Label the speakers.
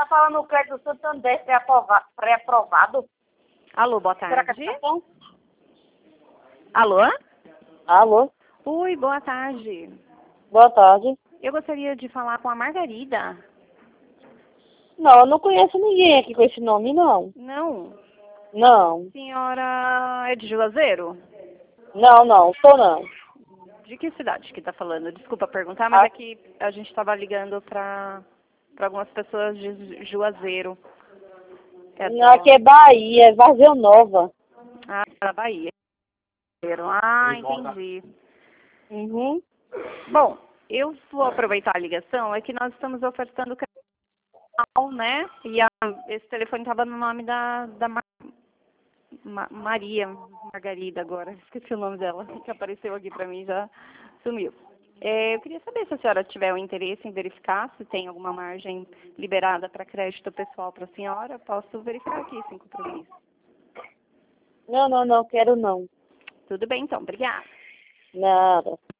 Speaker 1: falando o crédito do Santander pré-aprovado?
Speaker 2: Alô, boa
Speaker 1: Será que é
Speaker 2: tarde.
Speaker 1: situação?
Speaker 2: Alô?
Speaker 1: Alô,
Speaker 2: Oi, boa tarde.
Speaker 1: boa tarde.
Speaker 2: Eu gostaria de falar com a Margarida.
Speaker 1: Não, eu não conheço ninguém aqui com esse nome, não.
Speaker 2: Não.
Speaker 1: Não,
Speaker 2: Senhora é de Juazeiro?
Speaker 1: não, sou não.
Speaker 2: De que cidade que tá falando? Desculpa perguntar, mas
Speaker 1: Ah,
Speaker 2: é que a gente estava ligando para algumas pessoas de Juazeiro. É
Speaker 1: aqui é Bahia, é Vargem Nova.
Speaker 2: da Bahia. Ah, entendi.
Speaker 1: Uhum.
Speaker 2: Bom, eu vou aproveitar a ligação, é que nós estamos ofertando canal, né? E esse telefone estava no nome da Maria Margarida agora, esqueci o nome dela, que apareceu aqui para mim já sumiu. Eu queria saber se a senhora tiver um interesse em verificar se tem alguma margem liberada para crédito pessoal para a senhora. Posso verificar aqui sem compromisso.
Speaker 1: Não, quero não.
Speaker 2: Tudo bem, então. Obrigada.
Speaker 1: Nada.